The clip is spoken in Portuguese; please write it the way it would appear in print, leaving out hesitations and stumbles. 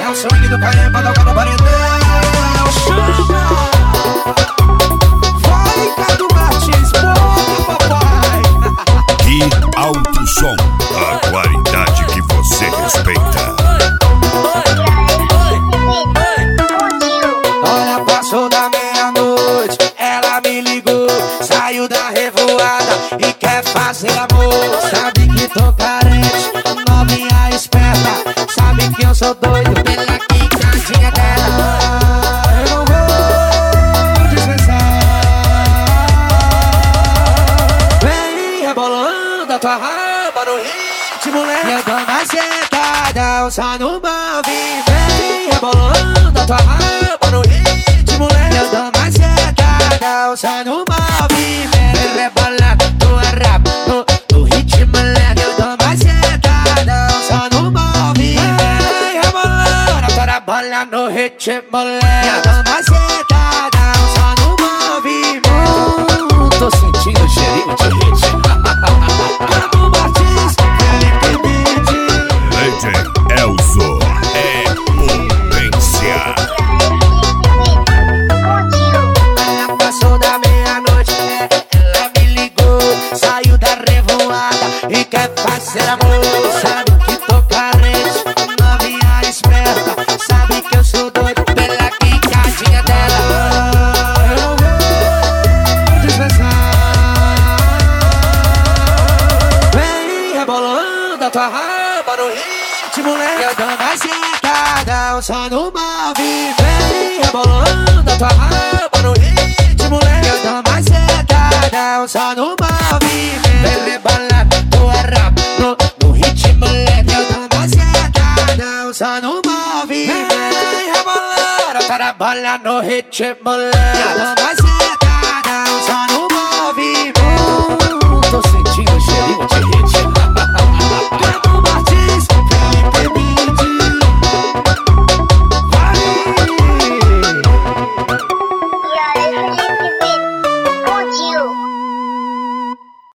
É o swing do Caê pra tocar no paredão. Chama! Vai, Cadu Martins, porra, papai. Que alto som, a qualidade que você respeita. Olha, passou da meia-noite, ela me ligou, saiu da revoada e quer fazer amor. Sabe que tô carente, novinha esperta, sabe que eu sou doido pela quicadinha dela. Eu não vou dispensar. Vem rebolando a tua raba no ritmo lento, eu dou mais sentada, só no move. Vem rebolando a tua raba no ritmo lento, eu dou mais sentada, só no movimento. Vem rebolando tua raba no ritmo lento, eu dou mais sentada, só no movimento. Vem rebolando a tua bola no ritmo lento, eu dou mais sentada, só no movimento. Tô sentindo o cheirinho de ritmo. Cadu Martins, Felipe Beat. Legend Elzo é potência. Ela passou da meia-noite, ela me ligou, saiu da revoada e quer fazer amor. Sabe que tô carente, novinha esperta, sabe que eu sou doido pela quicadinha dela. Eu não vou dispensar. Vem rebolando a tua raba no ritmo lento, eu dou mais sentada, só no move. Vem rebolando a tua raba no ritmo lento, eu dou mais sentada, só no move. Vem rebolando tua raba no ritmo lento, eu dou mais sentada, só no move. Vem rebolando a tua bola no ritmo lento, eu dou mais